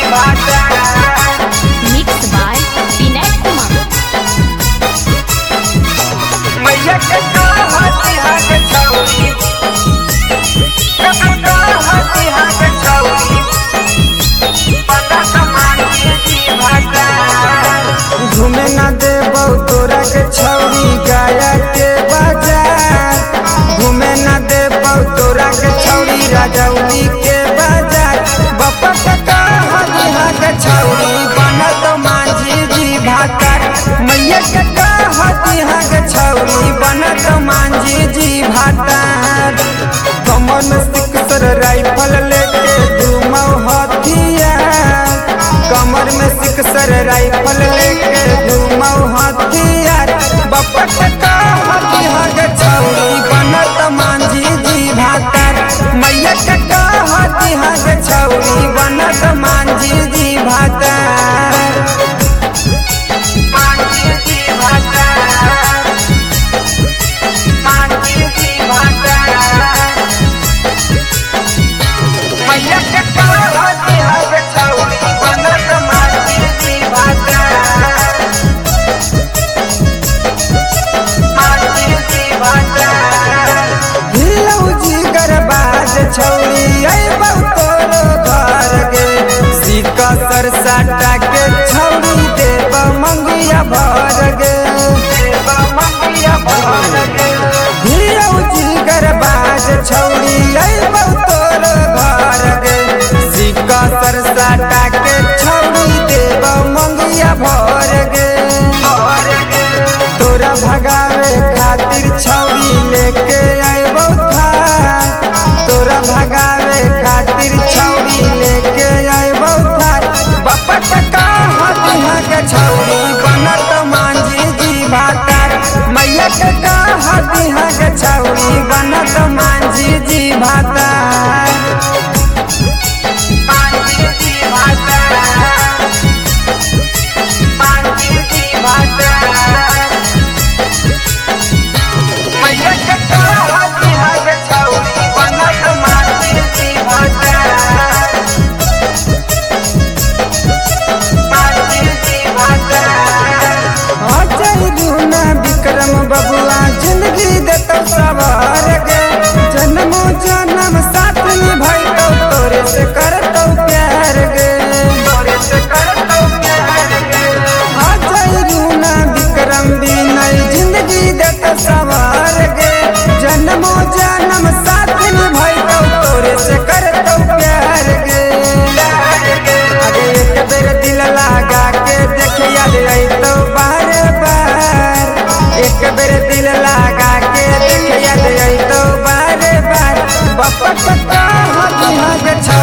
Mixed by Vinay Kumar. घूमे न देबौ तोरा के छौरी गाया के बाजार। घूमे न देबौ तोरा के छौरी राजौली के बाजार। बापा का हदिहा के छौरी बनत मांझी जी भाकर। मैया के हदिहा के छौरी बनत मांझी जी भाकर। कमर में सिक्सर राइफल लेके घूमौ हथियार। कमर में सिक्सर राइफल लेके घूमौ हथियार। बापा का हदिहा के छौरी बनत मांझी जी भाकर। मैया के हदिहा के छौरी बनत मांझी जी भाकर। मांझी जी भाकर, मांझी जी भाकर। मैया के हदिहा के छौरी बनत मांझी जी भाकर। मांझी जी भाकर। ढिलौ जिगर बाज छौरी अइबौ तोरो घर गे। सिक्का सरसाटा के छौरी देब मंगिया भर गे। देब मंगिया भर गे। ढिलौ जिगर बाज छौरी अइबौ तोरो घर गे। सिक्का सरसाटा के छौरी देब मंगिया भर गे। तोरा भगावे खातिर छौरी लेके अइबौ थार। तोरा भगावे खातिर छौरी लेके अइबौ थार। बापा का हदिहा के छौरी बनत मांझी जी भाकर। मैया के हदिहा के छौरी बनत मांझी जी भाकर। मांझी जी भाकर, मांझी जी भाकर। मैया के हदिहा के छौरी बनत मांझी जी भाकर। मांझी जी भाकर। अजय रूना विक्रम बबुआ जिंदगी देतौ सवार गे। जन्मो जन्म साथ निभाइतौ तोरे से करतौ प्यार गे। तोरे से करतौ प्यार गे। अजय रूना विक्रम विनय जिंदगी देतौ सवार गे। जन्मो जन्म साथ निभाइतौ तोरे से करतौ प्यार गे। अरे एक बेर दिल लगा के देख याद अइतौ बार बार। एक बेर दिल लगा के देख याद अइतौ बार बार। बापा का हदिहा के